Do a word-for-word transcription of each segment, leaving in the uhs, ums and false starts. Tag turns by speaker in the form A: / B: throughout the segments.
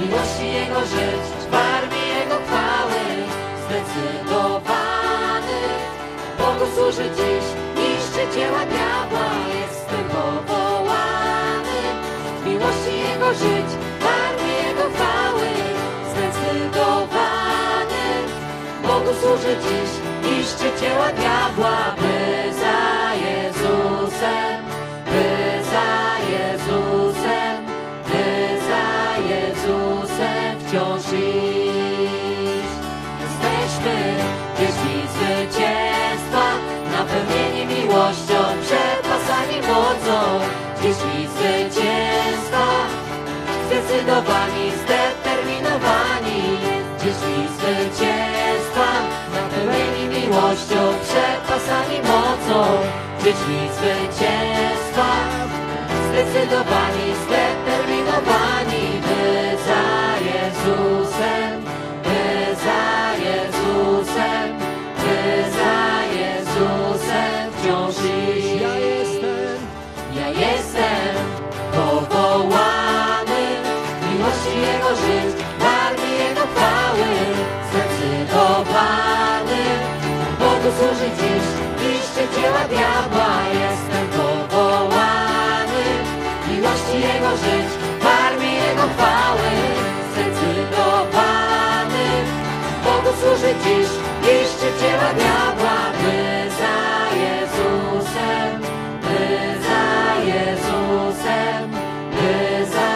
A: miłości Jego żyć, w armii Jego chwały, zdecydowany Bogu służy dziś, niszczy dzieła diabła, jestem powołany w miłości Jego żyć, w armii Jego chwały, zdecydowany Bogu służy dziś, niszczy dzieła diabła, by za Jezusem, by za Jezusem, by za Jezusem wciąż iść. Jesteśmy dziećmi zwycięstwa, napełnieni miłością, przepasani mocą, dziećmi zwycięstwa, zdecydowani, zdeterminowani, dziećmi zwycięstwa, napełnieni miłością, przepasani mocą, dziećmi zwycięstwa, zdecydowani, zdeterminowani, by za Jezusem, by za Jezusem, by za Jezusem wciąż iść.
B: Ja jestem,
A: ja jestem powołany w miłości Jego żyć, w armii Jego chwały, zdecydowany Bogu służy dziś, niszczy dzieła diabła, jestem powołany w miłości Jego żyć, w armii Jego chwały, zdecydowany Bogu służy dziś, niszczy dzieła diabła, by za Jezusem, by za Jezusem, by za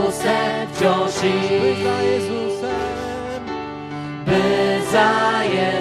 A: Jezusem wciąż
B: by
A: iść,
B: za Jezusem,
A: by za Jezusem.